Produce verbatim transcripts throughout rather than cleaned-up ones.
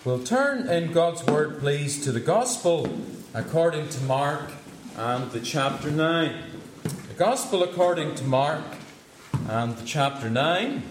We'll turn in God's Word, please, to the Gospel according to Mark and the chapter nine. The Gospel according to Mark and the chapter nine.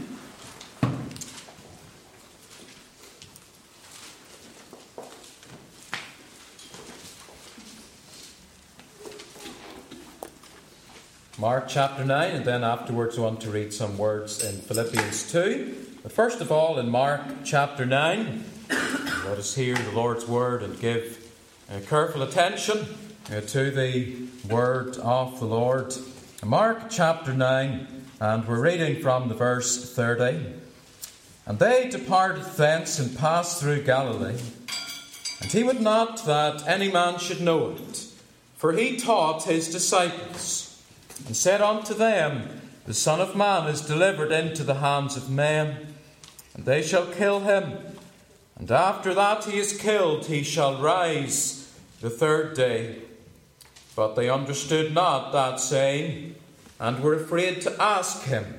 Mark chapter nine, and then afterwards I want to read some words in Philippians two. But first of all, in Mark chapter nine, let us hear the Lord's word and give uh, careful attention uh, to the word of the Lord. Mark chapter nine, and we're reading from the verse thirty. And they departed thence and passed through Galilee. And he would not that any man should know it, for he taught his disciples, and said unto them, The Son of Man is delivered into the hands of men, and they shall kill him. And after that he is killed, he shall rise the third day. But they understood not that saying, and were afraid to ask him.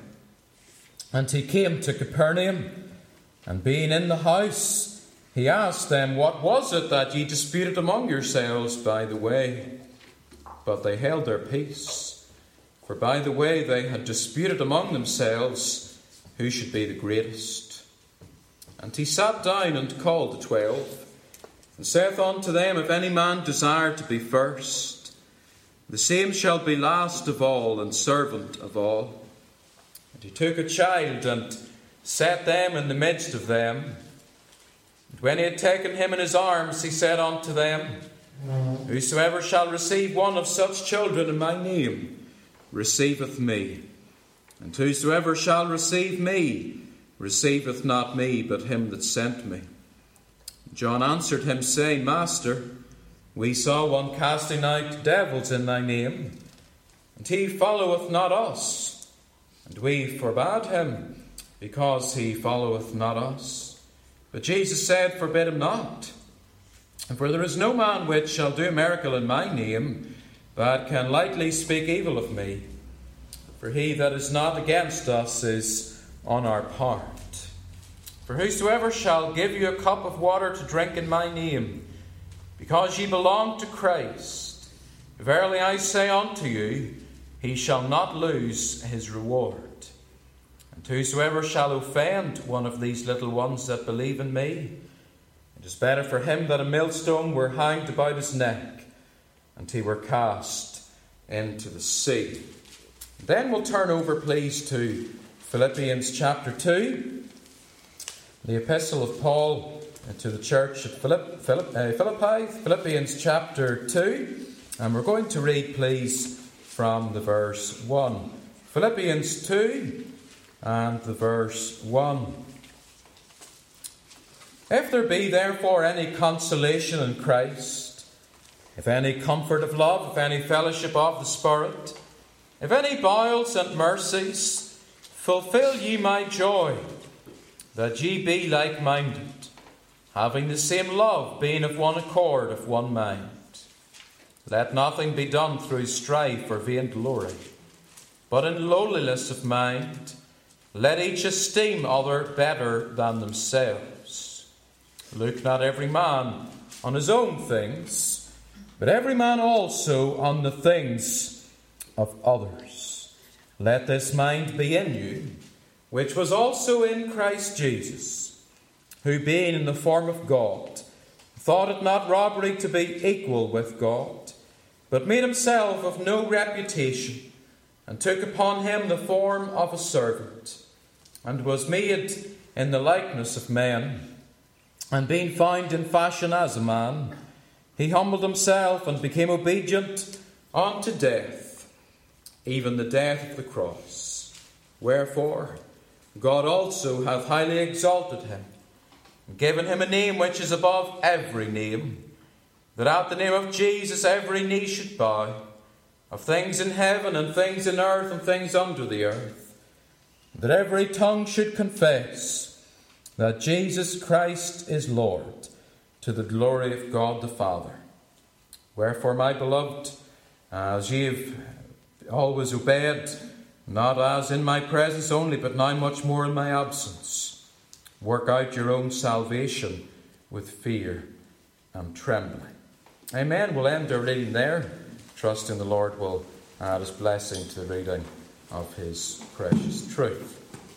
And he came to Capernaum, and being in the house, he asked them, What was it that ye disputed among yourselves by the way? But they held their peace. For by the way they had disputed among themselves who should be the greatest. And he sat down and called the twelve, and saith unto them, If any man desire to be first, the same shall be last of all, and servant of all. And he took a child, and set them in the midst of them. And when he had taken him in his arms, he said unto them, Whosoever shall receive one of such children in my name, receiveth me. And whosoever shall receive me, receiveth not me, but him that sent me. John answered him, saying, Master, we saw one casting out devils in thy name, and he followeth not us. And we forbade him, because he followeth not us. But Jesus said, Forbid him not. For there is no man which shall do a miracle in my name, but can lightly speak evil of me. For he that is not against us is on our part. For whosoever shall give you a cup of water to drink in my name, because ye belong to Christ, verily I say unto you, he shall not lose his reward. And whosoever shall offend one of these little ones that believe in me, it is better for him that a millstone were hanged about his neck, and he were cast into the sea. Then we'll turn over, please, to Philippians chapter two, the epistle of Paul to the church at Philipp, Philipp, uh, Philippi, Philippians chapter two, and we're going to read, please, from the verse one. Philippians two and the verse one. If there be therefore any consolation in Christ, if any comfort of love, if any fellowship of the Spirit, if any bowels and mercies, fulfill ye my joy, that ye be like-minded, having the same love, being of one accord, of one mind. Let nothing be done through strife or vain glory, but in lowliness of mind, let each esteem other better than themselves. Look not every man on his own things, but every man also on the things of others. Let this mind be in you, which was also in Christ Jesus, who being in the form of God, thought it not robbery to be equal with God, but made himself of no reputation, and took upon him the form of a servant, and was made in the likeness of men. And being found in fashion as a man, he humbled himself and became obedient unto death, even the death of the cross. Wherefore God also hath highly exalted him, and given him a name which is above every name, that at the name of Jesus every knee should bow, of things in heaven and things in earth and things under the earth, that every tongue should confess that Jesus Christ is Lord, to the glory of God the Father. Wherefore, my beloved, as ye have always obeyed, not as in my presence only, but now much more in my absence, work out your own salvation with fear and trembling. Amen. We'll end our reading there, trusting the Lord will add His blessing to the reading of His precious truth.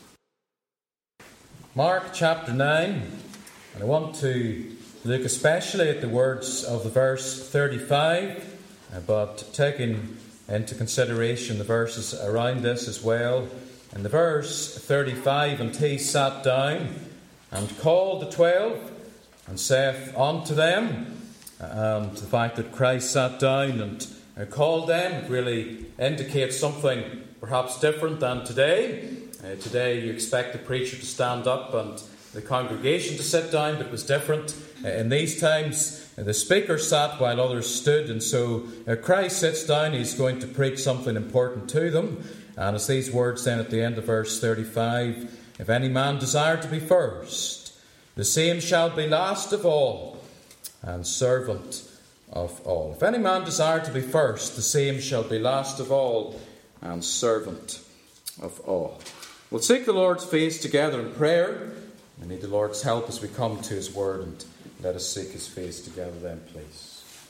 Mark chapter nine, and I want to look especially at the words of the verse thirty-five, but taking into consideration the verses around this as well. In the verse thirty-five, and he sat down and called the twelve, and saith unto them, and the fact that Christ sat down and called them really indicates something perhaps different than today. Uh, today you expect the preacher to stand up and the congregation to sit down, but it was different. Uh, in these times, uh, the speaker sat while others stood, and so uh, Christ sits down. He's going to preach something important to them. And it's these words then at the end of verse thirty-five, if any man desire to be first, the same shall be last of all, and servant of all. If any man desire to be first, the same shall be last of all, and servant of all. We'll seek the Lord's face together in prayer. We need the Lord's help as we come to His word, and let us seek His face together then, please.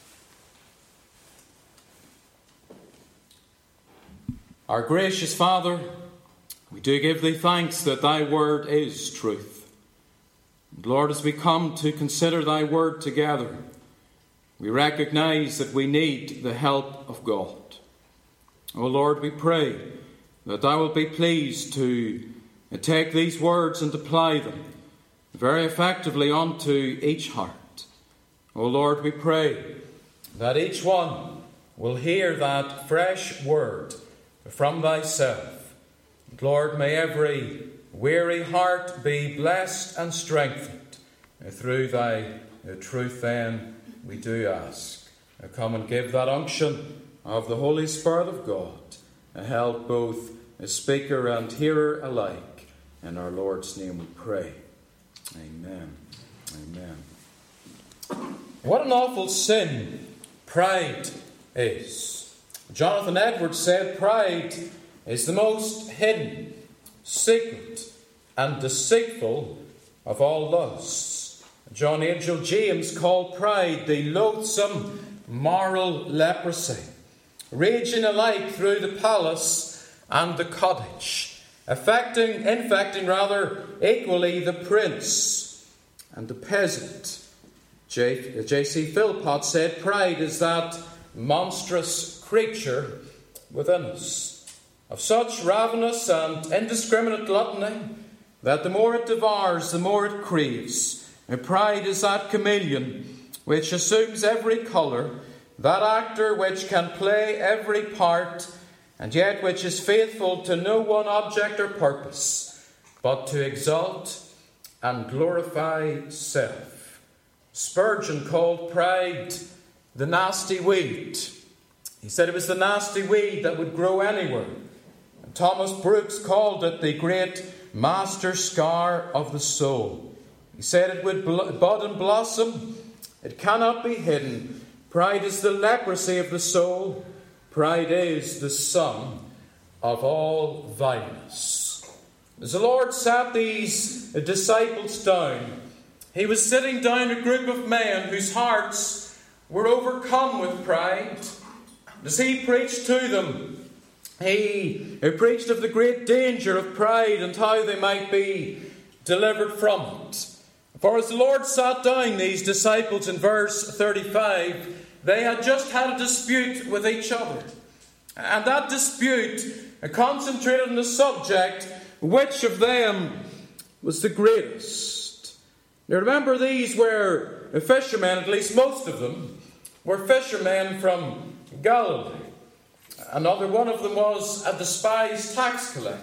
Our gracious Father, we do give Thee thanks that Thy word is truth. And Lord, as we come to consider Thy word together, we recognize that we need the help of God. O Lord, we pray that Thou wilt be pleased to take these words and apply them very effectively unto each heart. O Lord, we pray that each one will hear that fresh word from Thyself. And Lord, may every weary heart be blessed and strengthened through Thy truth then, we do ask. Come and give that unction of the Holy Spirit of God, help both a speaker and hearer alike. In our Lord's name we pray. Amen. Amen. What an awful sin pride is. Jonathan Edwards said pride is the most hidden, secret, and deceitful of all lusts. John Angel James called pride the loathsome moral leprosy, raging alike through the palace and the cottage, affecting, infecting rather equally the prince and the peasant. J C Philpott said pride is that monstrous creature within us, of such ravenous and indiscriminate gluttony that the more it devours, the more it craves. And pride is that chameleon which assumes every colour, that actor which can play every part, and yet which is faithful to no one object or purpose, but to exalt and glorify self. Spurgeon called pride the nasty weed. He said it was the nasty weed that would grow anywhere. And Thomas Brooks called it the great master scar of the soul. He said it would bud and blossom. It cannot be hidden. Pride is the leprosy of the soul. Pride is the sum of all vileness. As the Lord sat these disciples down, He was sitting down a group of men whose hearts were overcome with pride. As He preached to them, He, he preached of the great danger of pride and how they might be delivered from it. For as the Lord sat down these disciples in verse thirty-five, they had just had a dispute with each other. And that dispute concentrated on the subject, which of them was the greatest. Now remember, these were fishermen, at least most of them, were fishermen from Galilee. Another one of them was a despised tax collector.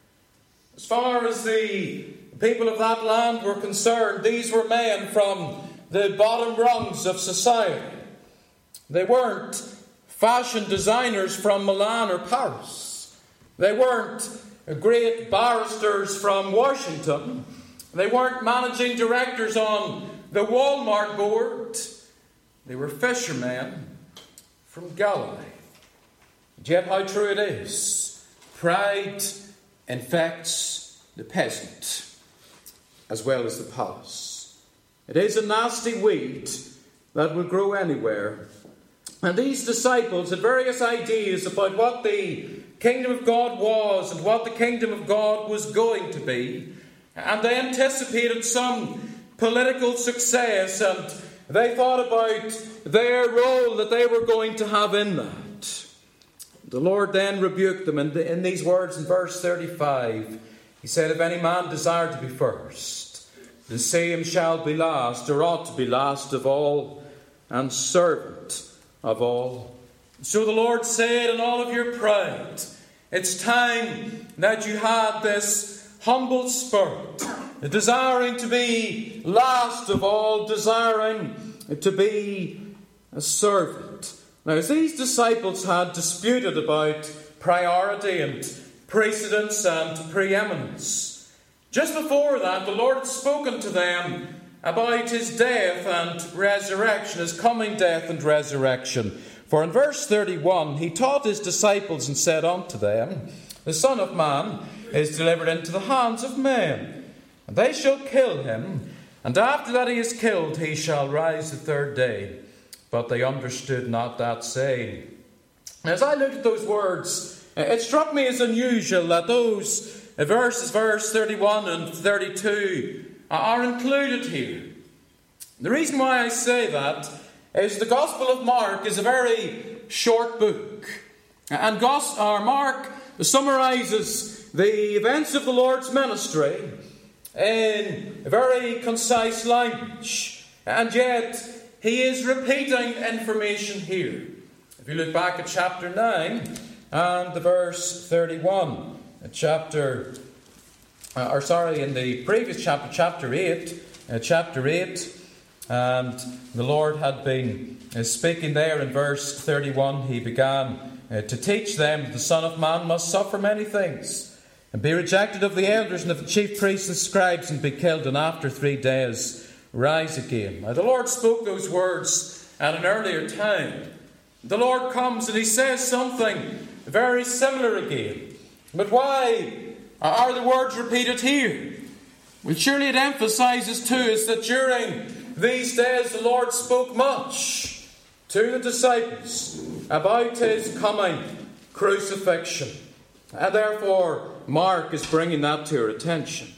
As far as the people of that land were concerned, these were men from the bottom rungs of society. They weren't fashion designers from Milan or Paris. They weren't great barristers from Washington. They weren't managing directors on the Walmart board. They were fishermen from Galilee. And yet how true it is. Pride infects the peasant as well as the palace. It is a nasty weed that will grow anywhere. And these disciples had various ideas about what the kingdom of God was and what the kingdom of God was going to be. And they anticipated some political success, and they thought about their role that they were going to have in that. The Lord then rebuked them in, the, in these words in verse thirty-five. He said, if any man desire to be first, the same shall be last, or ought to be last of all, and servant of all. So the Lord said, in all of your pride, it's time that you had this humble spirit, desiring to be last of all, desiring to be a servant. Now, as these disciples had disputed about priority and precedence and preeminence, just before that, the Lord had spoken to them about his death and resurrection, his coming death and resurrection. For in verse thirty-one, he taught his disciples and said unto them, the Son of Man is delivered into the hands of men, and they shall kill him, and after that he is killed, he shall rise the third day. But they understood not that saying. As I looked at those words, it struck me as unusual that those verses, verse thirty-one and thirty-two, are included here. The reason why I say that is the Gospel of Mark is a very short book. And Gos- or Mark summarizes the events of the Lord's ministry in very concise language. And yet, he is repeating information here. If you look back at chapter nine and the verse thirty-one, chapter, uh, or sorry, in the previous chapter, chapter eight, uh, chapter eight, and the Lord had been uh, speaking there in verse thirty-one. He began uh, to teach them that the Son of Man must suffer many things, and be rejected of the elders and of the chief priests and scribes, and be killed, and after three days rise again. Now, the Lord spoke those words at an earlier time. The Lord comes and he says something very similar again. But why are the words repeated here? Well, surely it emphasizes to us that during these days the Lord spoke much to the disciples about his coming crucifixion. And therefore, Mark is bringing that to our attention.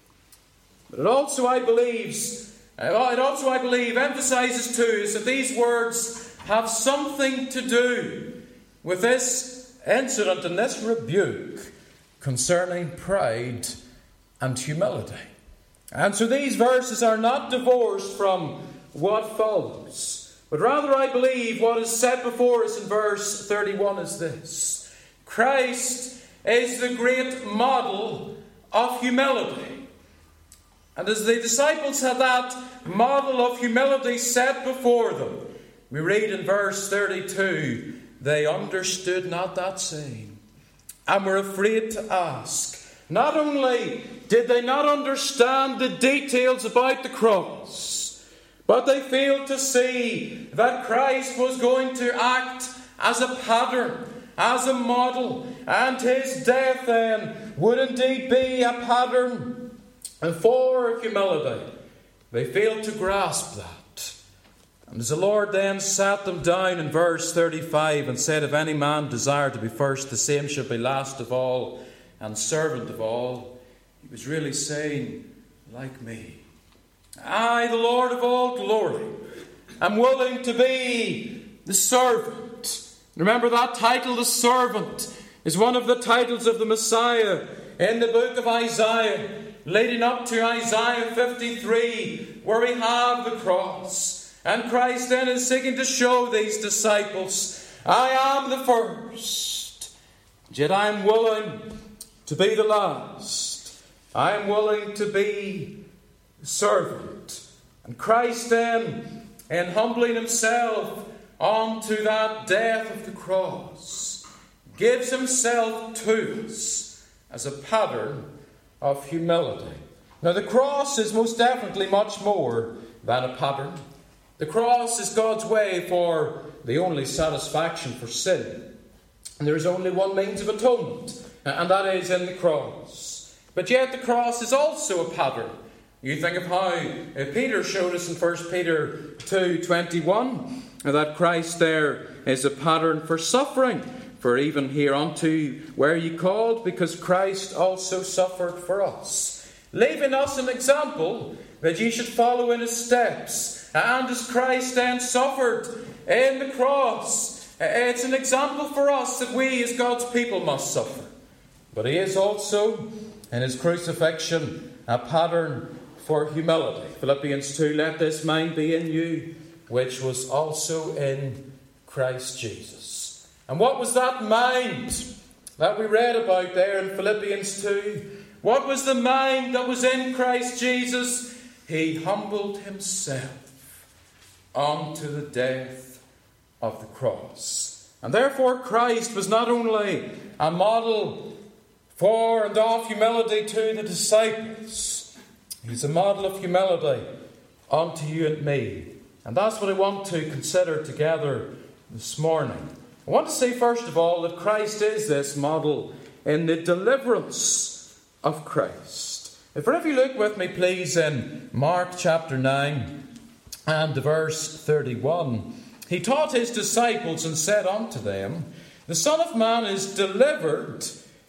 But it also, I believe, it also, I believe, emphasizes to us that these words have something to do with this incident and this rebuke concerning pride and humility. And so these verses are not divorced from what follows. But rather, I believe what is set before us in verse thirty-one is this. Christ is the great model of humility. And as the disciples had that model of humility set before them, we read in verse thirty-two, they understood not that saying, and were afraid to ask. Not only did they not understand the details about the cross, but they failed to see that Christ was going to act as a pattern, as a model, and his death then would indeed be a pattern and for humility. They failed to grasp that. And as the Lord then sat them down in verse thirty-five and said, if any man desire to be first, the same shall be last of all and servant of all. He was really saying, like me. I, the Lord of all glory, am willing to be the servant. Remember that title, the servant, is one of the titles of the Messiah in the book of Isaiah, leading up to Isaiah fifty-three, where we have the cross. And Christ then is seeking to show these disciples, I am the first, yet I am willing to be the last. I am willing to be the servant. And Christ then, in humbling himself onto that death of the cross, gives himself to us as a pattern of humility. Now, the cross is most definitely much more than a pattern. The cross is God's way for the only satisfaction for sin. And there is only one means of atonement, and that is in the cross. But yet the cross is also a pattern You think of how Peter showed us in First Peter two twenty-one that Christ there is a pattern for suffering. For even hereunto were ye called, because Christ also suffered for us, leaving us an example that ye should follow in his steps. And as Christ then suffered in the cross, it's an example for us that we as God's people must suffer. But he is also, in his crucifixion, a pattern for humility. Philippians two, let this mind be in you, which was also in Christ Jesus. And what was that mind that we read about there in Philippians two? What was the mind that was in Christ Jesus? He humbled himself unto the death of the cross. And therefore Christ was not only a model for and of humility to the disciples, he's a model of humility unto you and me. And that's what I want to consider together this morning. I want to say first of all that Christ is this model in the deliverance of Christ. If you look with me please in Mark chapter nine and verse thirty-one. He taught his disciples and said unto them, the Son of Man is delivered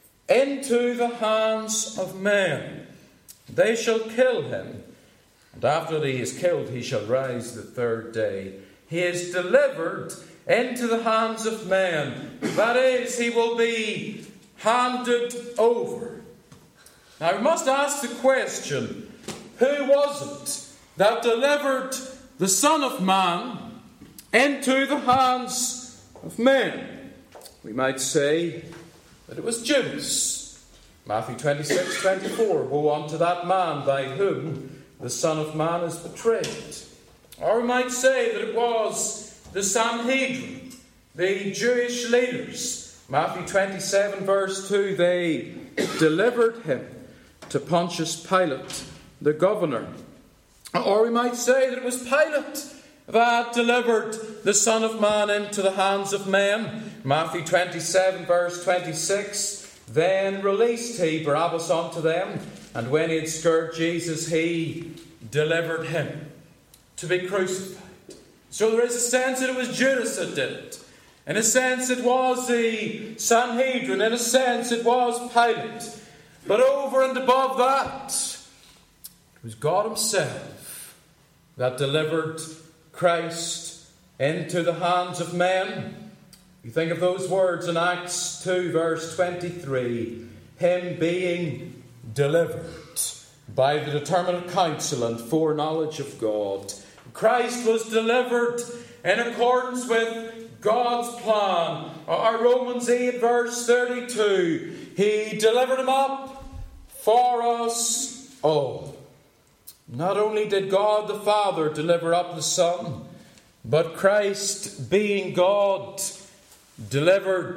into the hands of men. They shall kill him, and after he is killed, he shall rise the third day. He is delivered into the hands of men. That is, he will be handed over. Now, we must ask the question, who was it that delivered the Son of Man into the hands of men? We might say that it was Judas. Matthew twenty-six twenty-four, woe unto that man by whom the Son of Man is betrayed. Or we might say that it was the Sanhedrin, the Jewish leaders. Matthew twenty-seven verse two, they delivered him to Pontius Pilate, the governor. Or we might say that it was Pilate that delivered the Son of Man into the hands of men. Matthew twenty-seven verse twenty-six, then released he Barabbas unto them, and when he had scourged Jesus, he delivered him to be crucified. So there is a sense that it was Judas that did it. In a sense it was the Sanhedrin. In a sense it was Pilate. But over and above that, it was God himself that delivered Christ into the hands of men. You think of those words in Acts two verse twenty-three, him being delivered by the determinate counsel and foreknowledge of God. Christ was delivered in accordance with God's plan. Or Romans eight verse thirty-two, he delivered him up for us all. Not only did God the Father deliver up the Son, but Christ, being God, delivered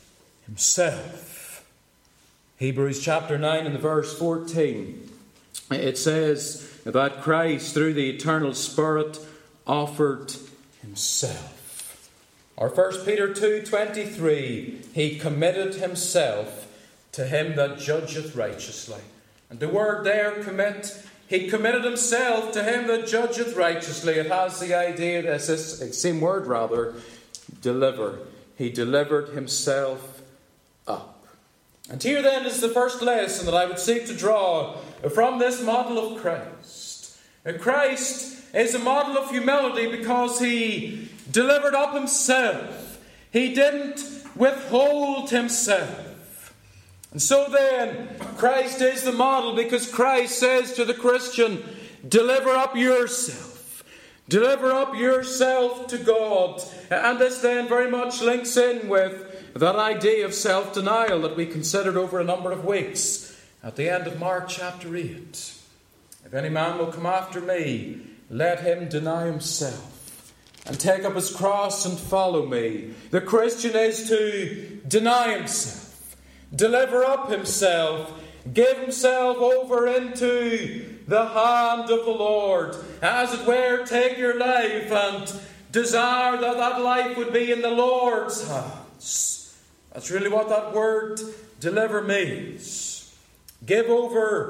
himself. Hebrews chapter nine and the verse fourteen, it says that Christ, through the eternal Spirit, offered himself. Or First Peter two twenty-three, he committed himself to him that judgeth righteously. And the word there, commit, he committed himself to him that judgeth righteously. It has the idea, it's this same word rather, deliver. He delivered himself up. And here then is the first lesson that I would seek to draw from this model of Christ. And Christ is a model of humility because he delivered up himself. He didn't withhold himself. And so then, Christ is the model because Christ says to the Christian, deliver up yourself. Deliver up yourself to God. And this then very much links in with that idea of self-denial that we considered over a number of weeks at the end of Mark chapter eight. If any man will come after me, let him deny himself and take up his cross and follow me. The Christian is to deny himself, deliver up himself, give himself over into the hand of the Lord. As it were, take your life and desire that that life would be in the Lord's hands. That's really what that word deliver means. Give over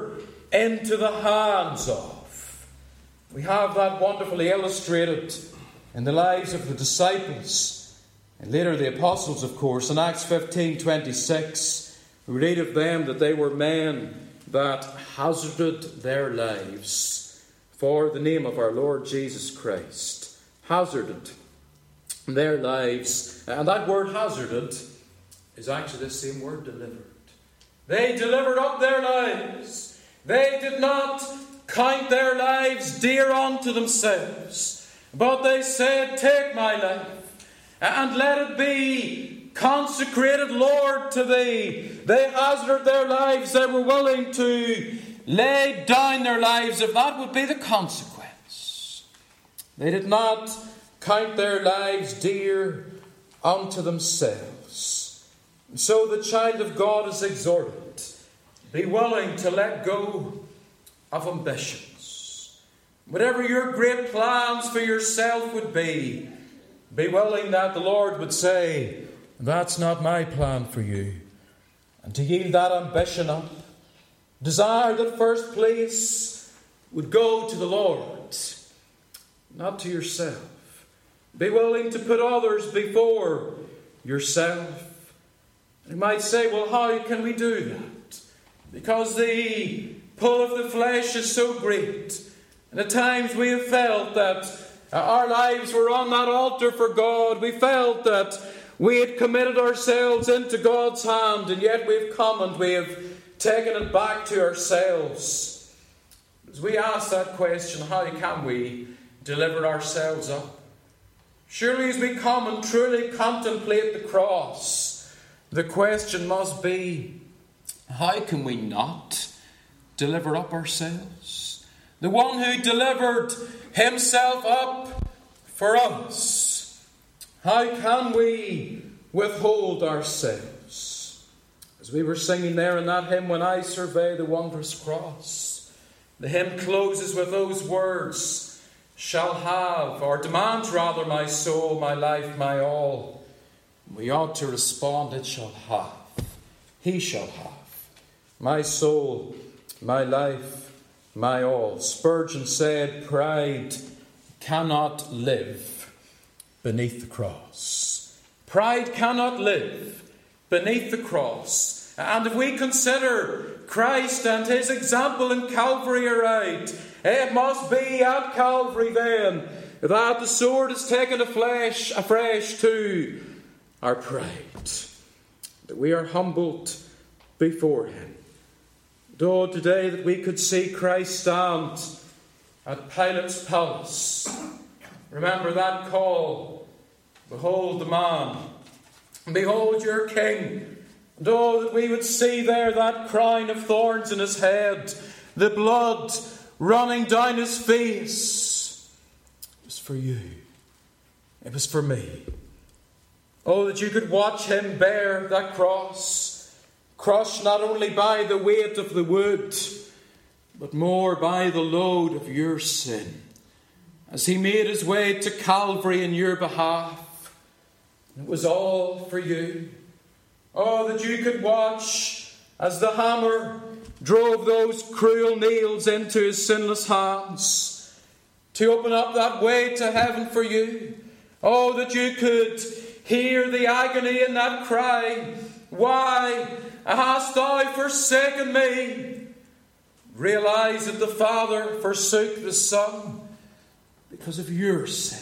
into the hands of. We have that wonderfully illustrated in the lives of the disciples, and later the apostles, of course. In Acts fifteen twenty-six, we read of them that they were men that hazarded their lives for the name of our Lord Jesus Christ. Hazarded their lives. And that word hazarded is actually the same word, delivered. They delivered up their lives. They did not count their lives dear unto themselves, but they said, take my life, and let it be consecrated, Lord, to Thee. They hazarded their lives. They were willing to lay down their lives if that would be the consequence. They did not count their lives dear unto themselves. So the child of God is exhorted, be willing to let go of ambitions. Whatever your great plans for yourself would be, be willing that the Lord would say, that's not my plan for you. And to yield that ambition up. Desire that first place would go to the Lord, not to yourself. Be willing to put others before yourself. You might say, well, how can we do that? Because the pull of the flesh is so great. And at times we have felt that our lives were on that altar for God. We felt that we had committed ourselves into God's hand, and yet we've come and we have taken it back to ourselves. As we ask that question, how can we deliver ourselves up? Surely as we come and truly contemplate the cross, the question must be, how can we not deliver up ourselves? The one who delivered himself up for us. How can we withhold ourselves? As we were singing there in that hymn, When I Survey the Wondrous Cross, the hymn closes with those words, shall have, or demands rather, my soul, my life, my all. We ought to respond, it shall have. He shall have. My soul, my life, my all. Spurgeon said, pride cannot live beneath the cross. Pride cannot live beneath the cross. And if we consider Christ and his example in Calvary aright, it must be at Calvary then that the sword is taken afresh, afresh to our pride, that we are humbled before him. Oh, today that we could see Christ stand at Pilate's palace. Remember that call, behold the man, behold your king. And oh, that we would see there that crown of thorns in his head, the blood running down his face. It was for you. It was for me. Oh, that you could watch him bear that cross, crushed not only by the weight of the wood, but more by the load of your sin, as he made his way to Calvary in your behalf. It was all for you. Oh, that you could watch as the hammer drove those cruel nails into his sinless hands to open up that way to heaven for you. Oh, that you could hear the agony in that cry, why hast thou forsaken me? Realize that the Father forsook the Son because of your sin,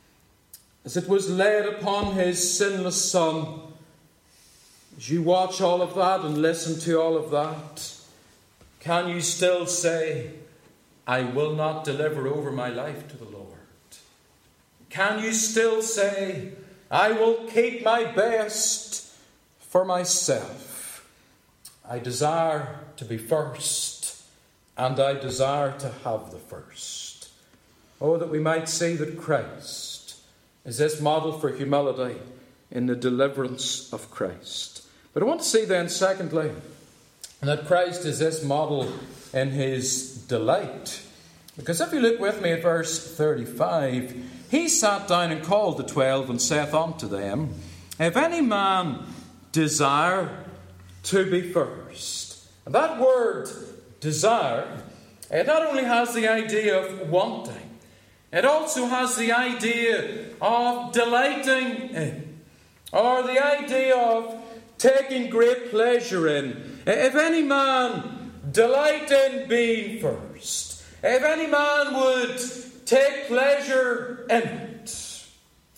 as it was laid upon his sinless Son. As you watch all of that and listen to all of that, can you still say, I will not deliver over my life to the Lord? Can you still say, I will keep my best for myself? I desire to be first, and I desire to have the first. Oh, that we might see that Christ is this model for humility in the deliverance of Christ. But I want to see then, secondly, that Christ is this model in his delight. Because if you look with me at verse thirty-five, he sat down and called the twelve and saith unto them, if any man desire to be first. And that word desire, it not only has the idea of wanting, it also has the idea of delighting in, or the idea of taking great pleasure in. If any man delight in being first, if any man would take pleasure in it.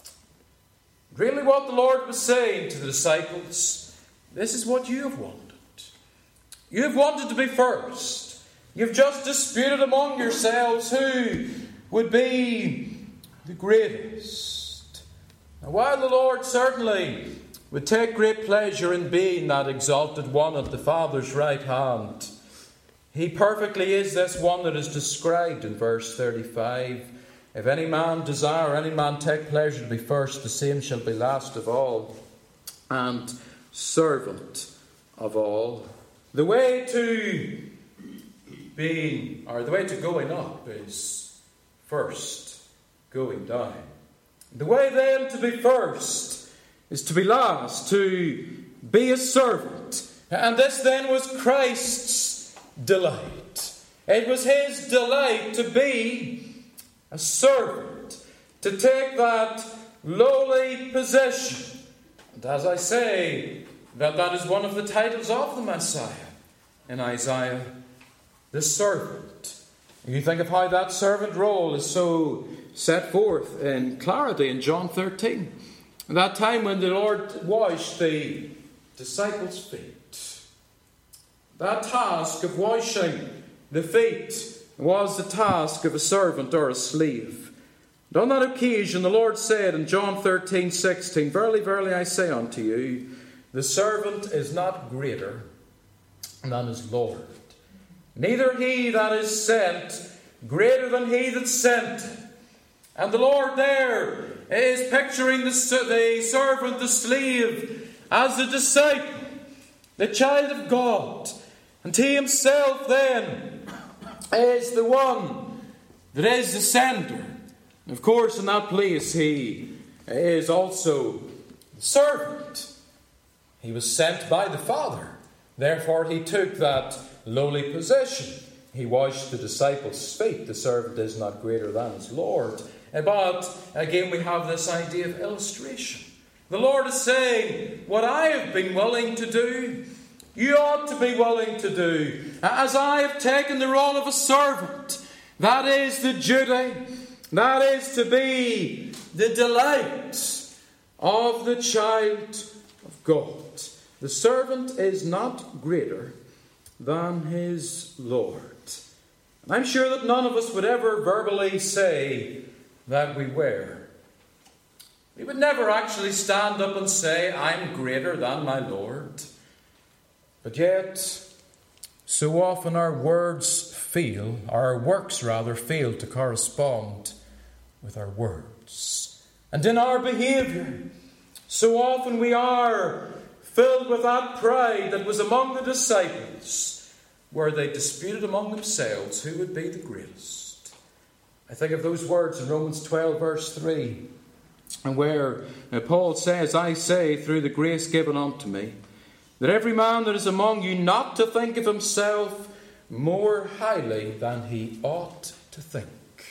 Really what the Lord was saying to the disciples, this is what you have wanted. You have wanted to be first. You've just disputed among yourselves who would be the greatest. Now, while the Lord certainly would take great pleasure in being that exalted one at the Father's right hand, He perfectly is this one that is described in verse thirty-five. If any man desire, any man take pleasure to be first, the same shall be last of all, and servant of all. The way to being, or the way to going up is first going down. The way then to be first is to be last, to be a servant. And this then was Christ's delight. It was His delight to be a servant, to take that lowly position. And as I say, that that is one of the titles of the Messiah in Isaiah, the servant. You think of how that servant role is so set forth in clarity in John thirteen. That time when the Lord washed the disciples' feet. That task of washing the feet was the task of a servant or a slave. And on that occasion the Lord said in John thirteen sixteen, Verily, verily, I say unto you, the servant is not greater than his Lord, neither he that is sent greater than he that sent him. And the Lord there is picturing the, the servant, the slave, as the disciple, the child of God. And he himself then is the one that is the sender. And of course, in that place, he is also the servant. He was sent by the Father. Therefore, he took that lowly position. He washed the disciples' feet. The servant is not greater than his Lord. But again, we have this idea of illustration. The Lord is saying, what I have been willing to do, you ought to be willing to do. As I have taken the role of a servant, that is the duty, that is to be the delight of the child of God. The servant is not greater than his Lord. And I'm sure that none of us would ever verbally say that we were. We would never actually stand up and say, I'm greater than my Lord. But yet, so often our words fail, our works rather fail to correspond with our words. And in our behaviour, so often we are filled with that pride that was among the disciples, where they disputed among themselves who would be the greatest. I think of those words in Romans twelve verse three, and where Paul says, I say through the grace given unto me, that every man that is among you not to think of himself more highly than he ought to think.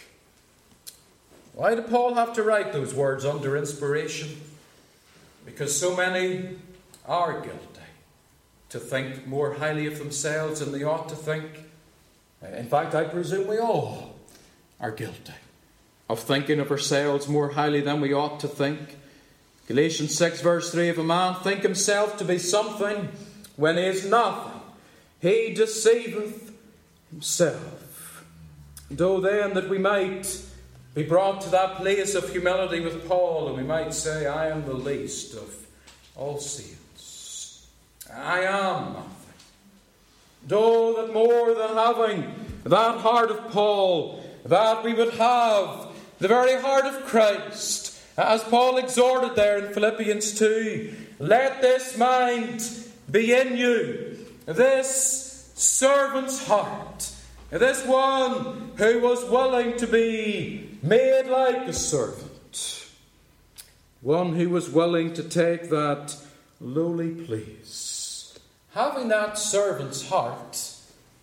Why did Paul have to write those words under inspiration? Because so many are guilty to think more highly of themselves than they ought to think. In fact, I presume we all are guilty of thinking of ourselves more highly than we ought to think. Galatians six verse three, if a man think himself to be something when he is nothing, he deceiveth himself. And oh then that we might be brought to that place of humility with Paul, and we might say, I am the least of all saints. I am nothing. And oh, that more than having that heart of Paul, that we would have the very heart of Christ, as Paul exhorted there in Philippians two, let this mind be in you, this servant's heart, this one who was willing to be made like a servant, one who was willing to take that lowly place. Having that servant's heart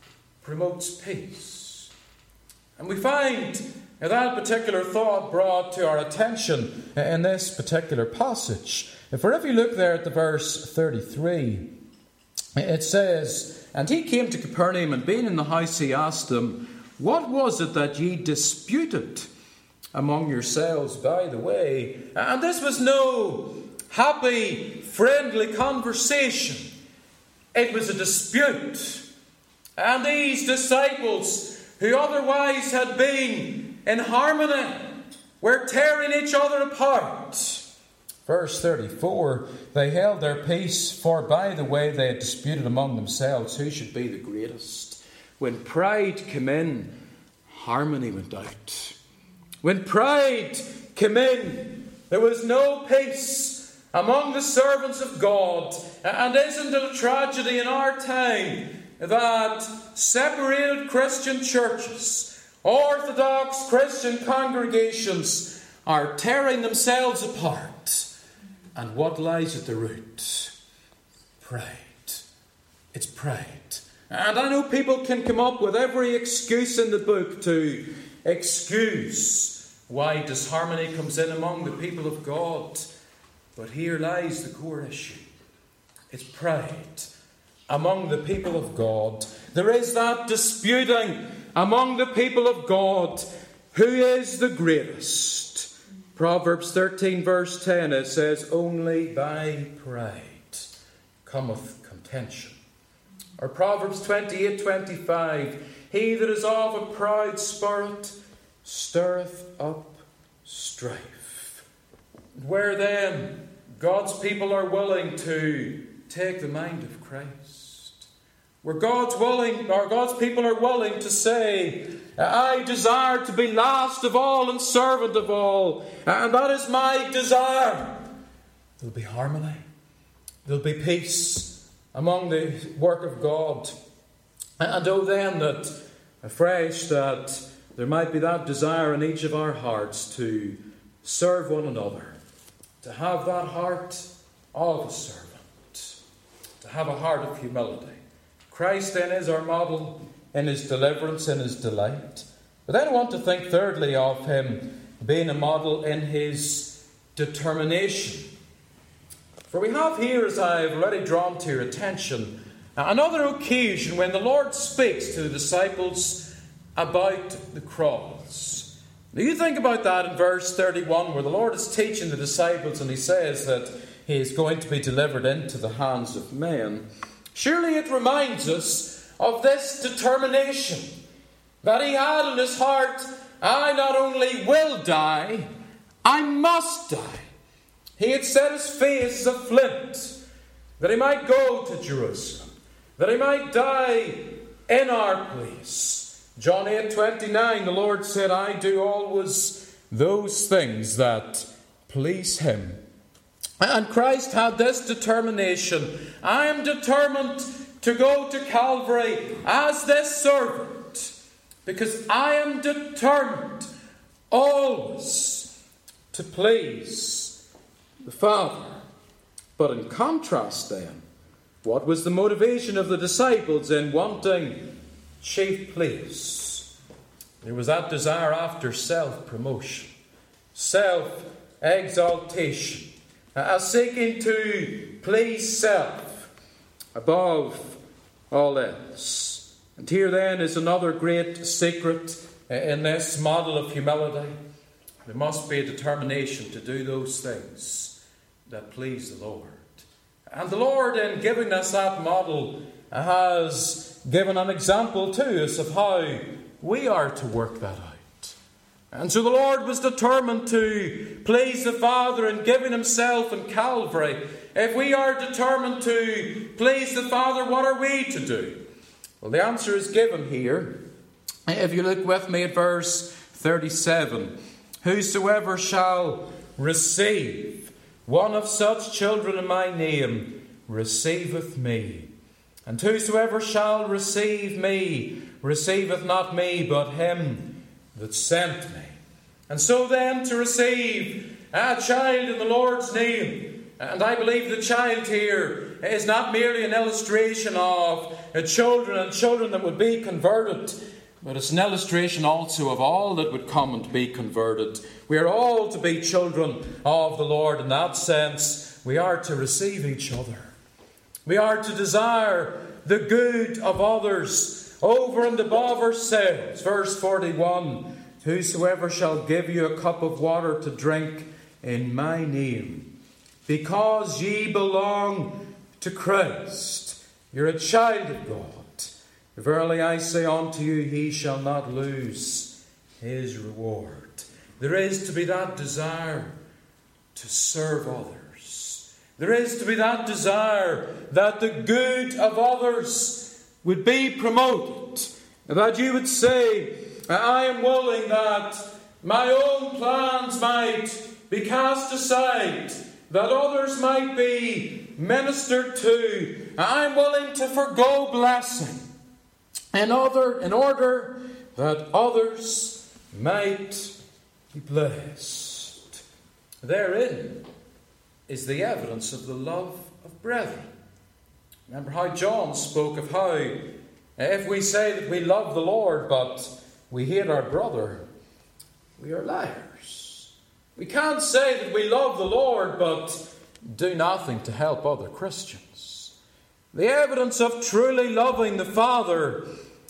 promotes peace. And we find that particular thought brought to our attention in this particular passage. For if you look there at the verse thirty-three, it says, "And he came to Capernaum, and being in the house, he asked them, What was it that ye disputed among yourselves by the way?" And this was no happy, friendly conversation. It was a dispute. And these disciples, who otherwise had been in harmony, were tearing each other apart. Verse thirty-four, "They held their peace, for by the way they had disputed among themselves who should be the greatest." When pride came in, harmony went out. When pride came in, there was no peace among the servants of God. And isn't it a tragedy in our time that separated Christian churches, Orthodox Christian congregations, are tearing themselves apart? And what lies at the root? Pride. It's pride. And I know people can come up with every excuse in the book to excuse why disharmony comes in among the people of God. But here lies the core issue. It's pride among the people of God. There is that disputing among the people of God. Who is the greatest? Proverbs thirteen verse ten, it says, "Only by pride cometh contention." Or Proverbs twenty-eight twenty-five, "He that is of a proud spirit stirreth up strife." Where then God's people are willing to take the mind of Christ, where God's willing, or God's people are willing to say, "I desire to be last of all and servant of all, and that is my desire," there'll be harmony. There'll be peace among the work of God. And oh then that afresh that there might be that desire in each of our hearts to serve one another, to have that heart of a servant, to have a heart of humility. Christ then is our model in his deliverance, in his delight. But then I want to think thirdly of him being a model in his determination. For we have here, as I have already drawn to your attention, another occasion when the Lord speaks to the disciples about the cross. Now you think about that in verse thirty-one, where the Lord is teaching the disciples and he says that he is going to be delivered into the hands of men. Surely it reminds us of this determination that he had in his heart, "I not only will die, I must die." He had set his face as a flint, that he might go to Jerusalem, that he might die in our place. John eight twenty-nine, the Lord said, "I do always those things that please him." And Christ had this determination. I am determined to go to Calvary as this servant, because I am determined always to please the Father. But in contrast then, what was the motivation of the disciples in wanting chief place? There was that desire after self-promotion, self-exaltation, a seeking to please self above all else. And here then is another great secret in this model of humility. There must be a determination to do those things that please the Lord. And the Lord, in giving us that model, has given an example to us of how we are to work that out. And so the Lord was determined to please the Father in giving himself in Calvary. If we are determined to please the Father, what are we to do? Well, the answer is given here. If you look with me at verse thirty-seven. "Whosoever shall receive one of such children in my name receiveth me. And whosoever shall receive me receiveth not me, but him that sent me." And so then, to receive a child in the Lord's name, And I believe the child here is not merely an illustration of children and children that would be converted, but it's an illustration also of all that would come and be converted. We are all to be children of the Lord. In that sense, we are to receive each other. We are to desire the good of others over and above ourselves. Verse forty-one, whosoever shall give you a cup of water to drink in my name, because ye belong to Christ, you're a child of God. Verily I say unto you, he shall not lose his reward. There is to be that desire to serve others. There is to be that desire that the good of others would be promoted. That you would say, I am willing that my own plans might be cast aside, that others might be ministered to. I'm willing to forgo blessing in order, in order that others might be blessed. Therein is the evidence of the love of brethren. Remember how John spoke of how if we say that we love the Lord but we hate our brother, we are liars. We can't say that we love the Lord but do nothing to help other Christians. The evidence of truly loving the Father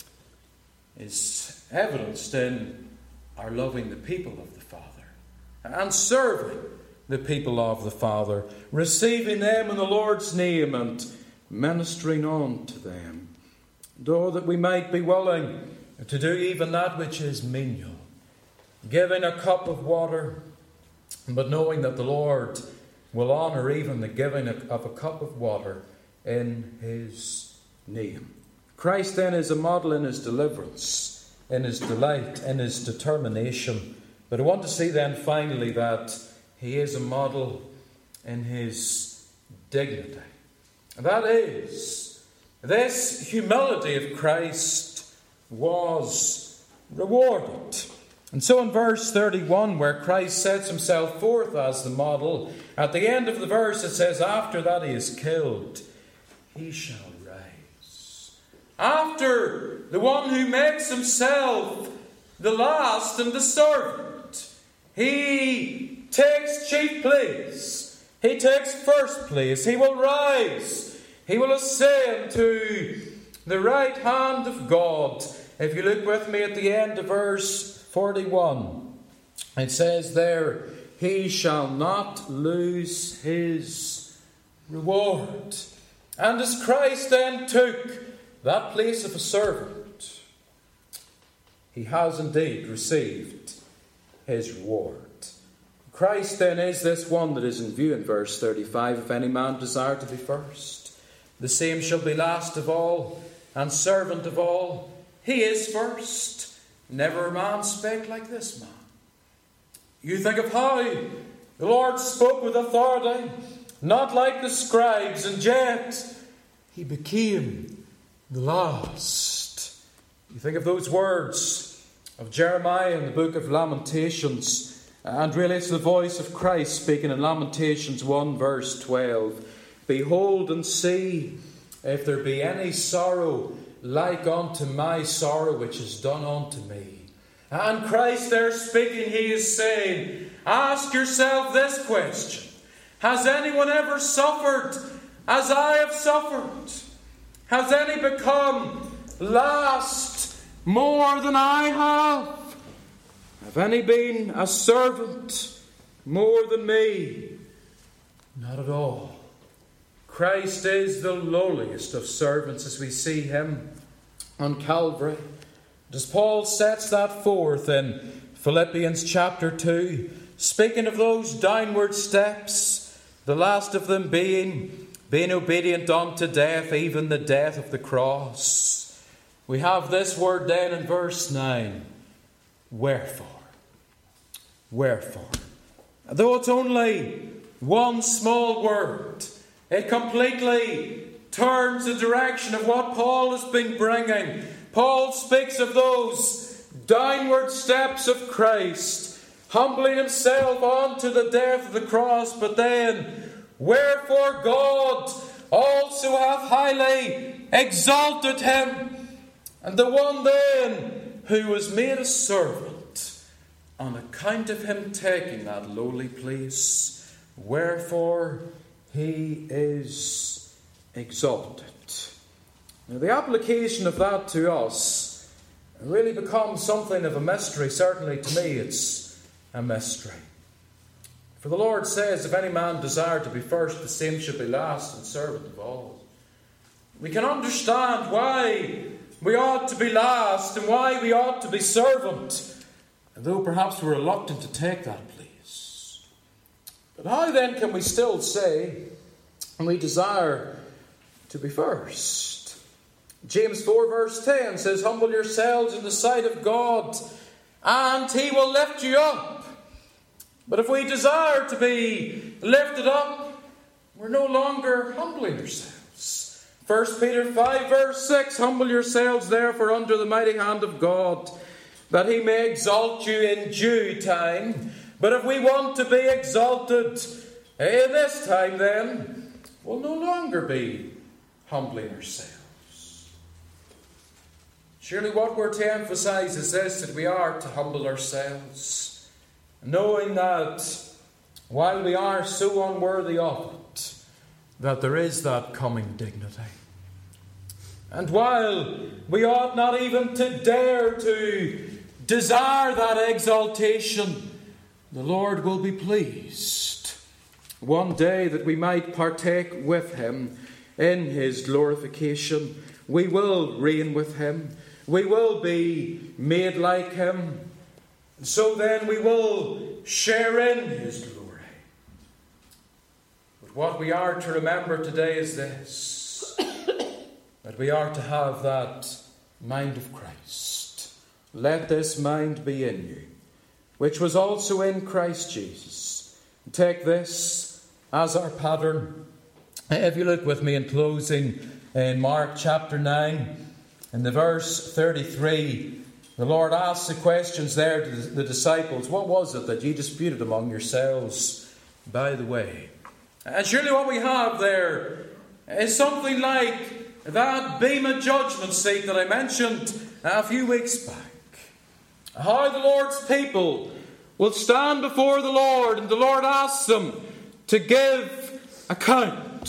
is evidenced in our loving the people of the Father and serving the people of the Father, receiving them in the Lord's name and ministering on to them. And oh, that we might be willing to do even that which is menial, giving a cup of water, but knowing that the Lord will honour even the giving of a cup of water in his name. Christ then is a model in his deliverance, in his delight, in his determination. But I want to see then finally that he is a model in his dignity. That is, this humility of Christ was rewarded. And so in verse thirty-one, where Christ sets himself forth as the model, at the end of the verse it says, after that he is killed, he shall rise. After the one who makes himself the last and the servant, he takes chief place. He takes first place. He will rise. He will ascend to the right hand of God. If you look with me at the end of verse forty-one, it says there, he shall not lose his reward. And as Christ then took that place of a servant, he has indeed received his reward. Christ then is this one that is in view in verse thirty-five. If any man desire to be first, the same shall be last of all, and servant of all. He is first. Never a man spake like this man. You think of how the Lord spoke with authority, not like the scribes, and yet he became the last. You think of those words of Jeremiah in the book of Lamentations, and really it's the voice of Christ speaking in Lamentations one verse twelve. Behold and see if there be any sorrow like unto my sorrow which is done unto me. And Christ there speaking, he is saying, ask yourself this question. Has anyone ever suffered as I have suffered? Has any become last more than I have? Have any been a servant more than me? Not at all. Christ is the lowliest of servants as we see him on Calvary. As Paul sets that forth in Philippians chapter two, speaking of those downward steps, the last of them being being obedient unto death, even the death of the cross. We have this word then in verse nine, wherefore. Wherefore. Though it's only one small word, it completely turns the direction of what Paul has been bringing. Paul speaks of those downward steps of Christ, humbling himself onto the death of the cross, but then, Wherefore God also hath highly exalted him, and the one then who was made a servant, on account of him taking that lowly place, wherefore he is exalted. Now, the application of that to us really becomes something of a mystery. Certainly to me it's a mystery. For the Lord says, if any man desire to be first, the same should be last and servant of all. We can understand why we ought to be last and why we ought to be servant, though perhaps we're reluctant to take that place. But how then can we still say we desire to be first? James four verse ten says, humble yourselves in the sight of God, and he will lift you up. But if we desire to be lifted up, we're no longer humbling ourselves. First Peter five verse six, humble yourselves therefore under the mighty hand of God, that he may exalt you in due time. But if we want to be exalted in this time, then we'll no longer be humbling ourselves. Surely what we're to emphasize is this, that we are to humble ourselves, knowing that while we are so unworthy of it, that there is that coming dignity. And while we ought not even to dare to desire that exaltation, the Lord will be pleased one day that we might partake with him in his glorification. We will reign with him. We will be made like him. So then we will share in his glory. But what we are to remember today is this, that we are to have that mind of Christ. Let this mind be in you, which was also in Christ Jesus. Take this as our pattern. If you look with me in closing in Mark chapter nine, in the verse thirty-three, the Lord asks the questions there to the disciples. What was it that ye disputed among yourselves by the way? And surely what we have there is something like that Bema judgment seat that I mentioned a few weeks back. How the Lord's people will stand before the Lord, and the Lord asks them to give account.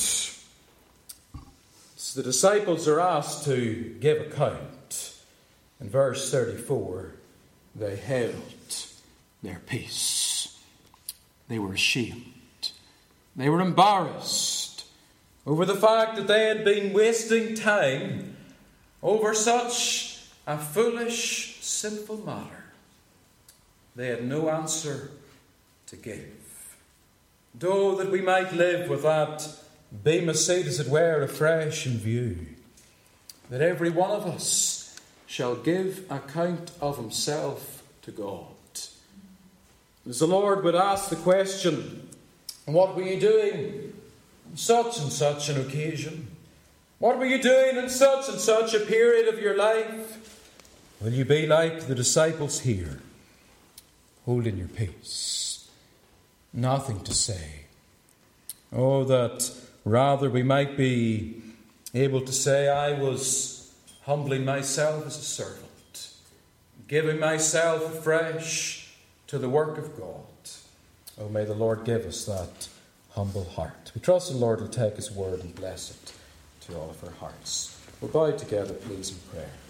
So the disciples are asked to give account. In verse thirty-four, they held their peace. They were ashamed. They were embarrassed over the fact that they had been wasting time over such a foolish, simple matter. They had no answer to give. Though that we might live with that bema seat, as it were, afresh in view, that every one of us shall give account of himself to God. As the Lord would ask the question, what were you doing on such and such an occasion? What were you doing in such and such a period of your life? Will you be like the disciples here, holding your peace, nothing to say? Oh, that rather we might be able to say, I was humbling myself as a servant, giving myself afresh to the work of God. Oh, may the Lord give us that humble heart. We trust the Lord will take his word and bless it to all of our hearts. We'll bow together, please, in prayer.